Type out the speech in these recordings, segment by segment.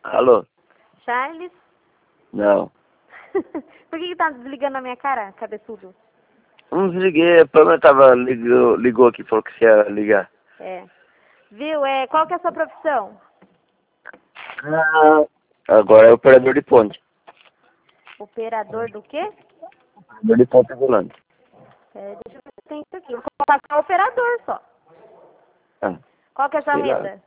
Alô? Charles? Não. Por que tá desligando na minha cara, cabeçudo? Não desliguei, a Pamela ligou aqui, falou que você ia ligar. É. Viu? Qual que é a sua profissão? Agora é operador de ponte. Operador do quê? Operador de ponte ambulante. Deixa eu ver se tem isso aqui. Vou colocar só operador só. Ah, Qual que é a sua sei lá. renda?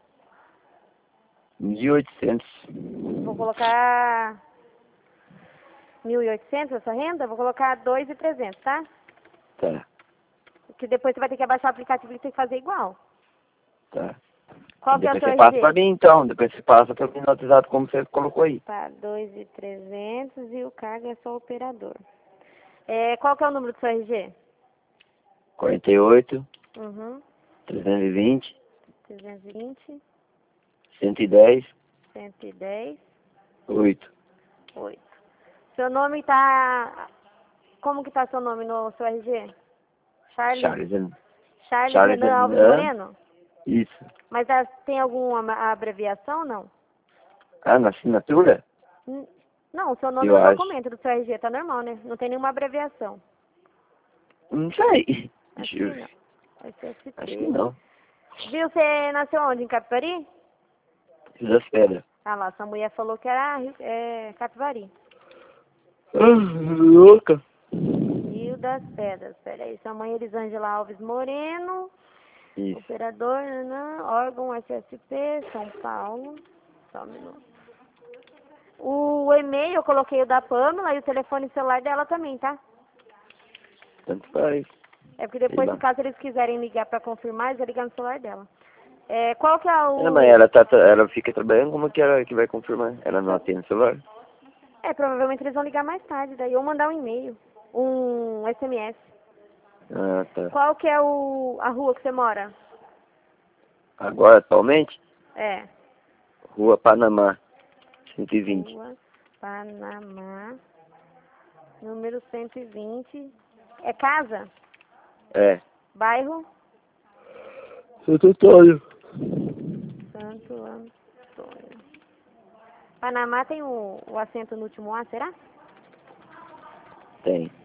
1.800. Vou colocar 1.800 a sua renda? Vou colocar 2.300, tá? Tá, Porque depois você vai ter que abaixar o aplicativo e tem que fazer igual. tá. Qual que é a Depois sua você passa pra RG? mim então, depois você passa pra mim no WhatsApp como você colocou aí. Tá, 2.300 e o cargo é só operador. Qual que é o número do seu RG? 48, Uhum. 320, 320, 110, 110, 8. 8. Seu nome tá... Como que tá seu nome no seu RG? Charles Charles Renan Alves Renan. Moreno? Isso. Mas tem alguma abreviação, não? Ah, na assinatura? Não, o seu nome Eu no acho. documento do seu RG tá normal, né? Não tem nenhuma abreviação. Não sei. Acho que não. Vai ser SP. Acho que não. Viu, você nasceu onde? Em Capivari? Rio das Pedras. Ah lá, sua mulher falou que era Capivari. Louca. Rio das Pedras. Pera aí, sua mãe é Elisângela Alves Moreno. Isso. Operador, órgão SSP, São Paulo. Só um minuto. O e-mail eu coloquei o da Pamela e o telefone celular dela também, tá? Tanto faz. É porque depois, se caso eles quiserem ligar pra confirmar, eles vão ligar no celular dela. Qual que é o... Mas ela fica trabalhando, como que ela que vai confirmar? Ela não atende o celular? provavelmente eles vão ligar mais tarde, daí eu mandar um e-mail, um SMS. Ah, tá. Qual que é a rua que você mora? Agora, atualmente, É. Rua Panamá, 120. Rua Panamá, número 120. É casa? É. Bairro? Santo Antônio. Santo Antônio. Panamá tem o acento no último A, será? Tem.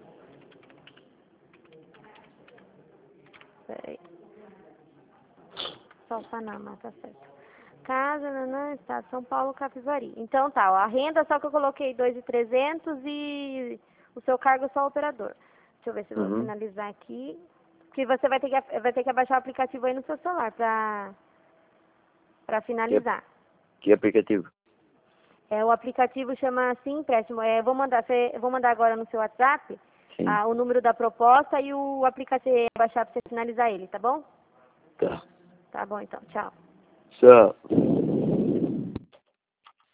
Peraí. Só Panamá, tá certo. Casa, estado de São Paulo, Capivari. Então tá, ó, a renda só que eu coloquei 2.300 e o seu cargo é só operador. Deixa eu ver se eu vou finalizar aqui. Que você vai ter que abaixar o aplicativo aí no seu celular pra finalizar. Que aplicativo? O aplicativo chama assim, empréstimo. Eu vou mandar agora no seu WhatsApp o número da proposta e o aplicativo baixar pra você finalizar ele, tá bom? Tá. Tá bom então, tchau. Tchau.